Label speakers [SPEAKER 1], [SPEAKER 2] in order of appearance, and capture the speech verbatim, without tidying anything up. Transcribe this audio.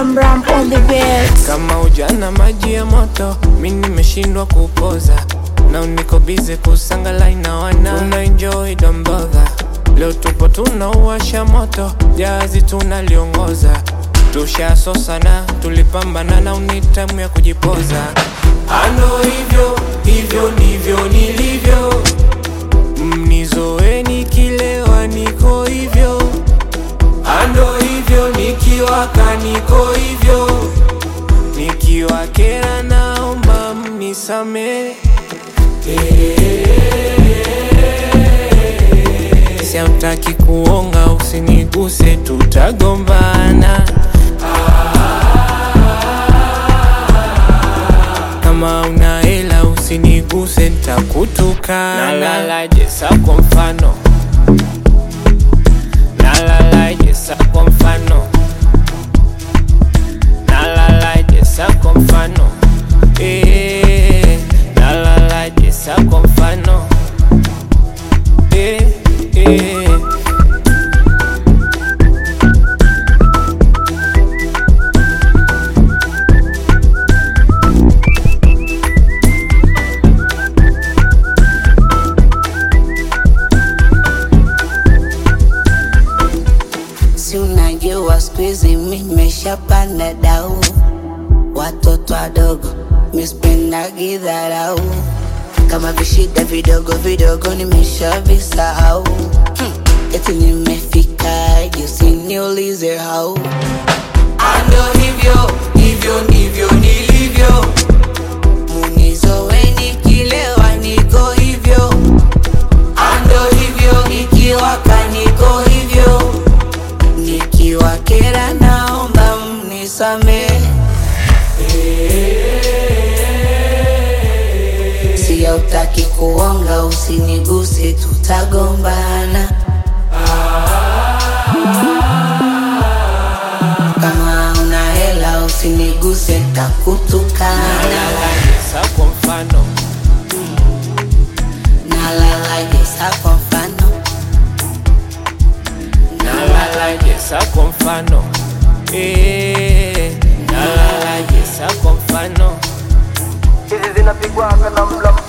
[SPEAKER 1] Ram Ram on the beats.
[SPEAKER 2] Kama ujana maji ya moto, mimi nimeshindwa kupoza. Na uniko bize kusangalai na wana Tuna enjoy don't bother. Leo tupo tunauwasha moto, jazi tunaliongoza. Tushaso sana, tulipambana na unitamu ya kujipoza. Ano hivyo, hivyo ndivyo nilivyo. Mnizoeni kilewa niko hivyo. Ando hivyo nikiwaka niko hivyo. Nikiwa kera naomba mnisame. Siamtaki kuonga usiniguse tutagombana. Kama una hela usiniguse nitakutukana. Nalala jesa kwa mfano. Nalala jesa kwa mfano. Nalala jesa kwa mfano. Eh, nalala jesa kwa mfano. Eh, eh.
[SPEAKER 3] Si unajua squeeze mimeshapanda dau. Watoto wadogo mispendagi dharau. Kama vishida vidogo vidogo nimeshavisahau. hmm. Eti nimefika juu usiniulize how. Ando hivyo, hivyo ndivyo nilivyo. Munizoeni kilewa niko hivyo. Ando hivyo nikiwaka niko hivyo. Nikiwa kera naomba mnisame. Siya utaki kuonga usiniguse tutagombana. Kama una hela usiniguse takutukana.
[SPEAKER 2] Nalala jesa kwa mfano.
[SPEAKER 3] Nalala jesa kwa mfano.
[SPEAKER 2] Nalala jesa kwa mfano. Eh, nalala jesa kwa mfano.
[SPEAKER 4] Hizi zinapigwa kana mla